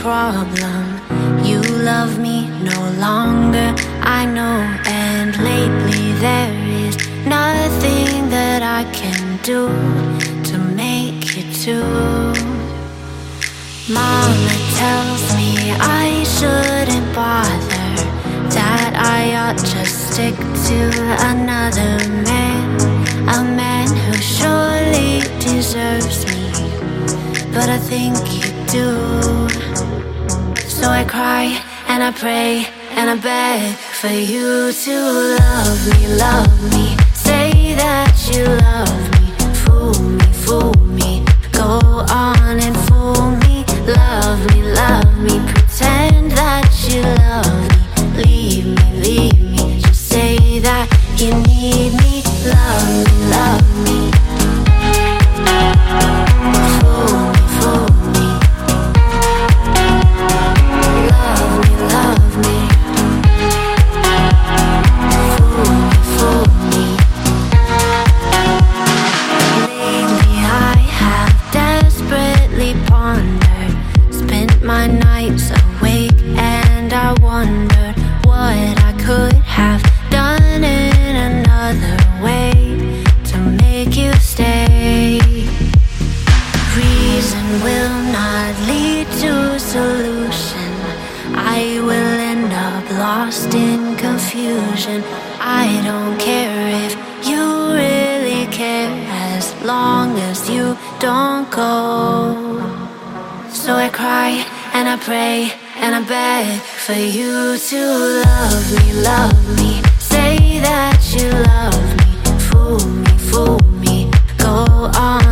problem. You love me no longer, I know. And lately there is nothing that I can do to make you too. Mama tells me I shouldn't bother, that I ought just stick to another man, a man who surely deserves me, but I think you do. So I cry and I pray and I beg for you to love me, say that you love me, fool me, go on and fool me. Love me, pretend that you love me. Leave me, just say that you need me. Love me. Fool me. Love me. Fool me. Lately I have desperately pondered, spent my nights awake, and I wondered what I could have done in another way to make you stay. Reason will not lead to solution, I will end up lost in confusion. I don't care if you really care, as long as you don't go. So I cry and I pray and I beg for you to love me, say that you love me, fool me, go on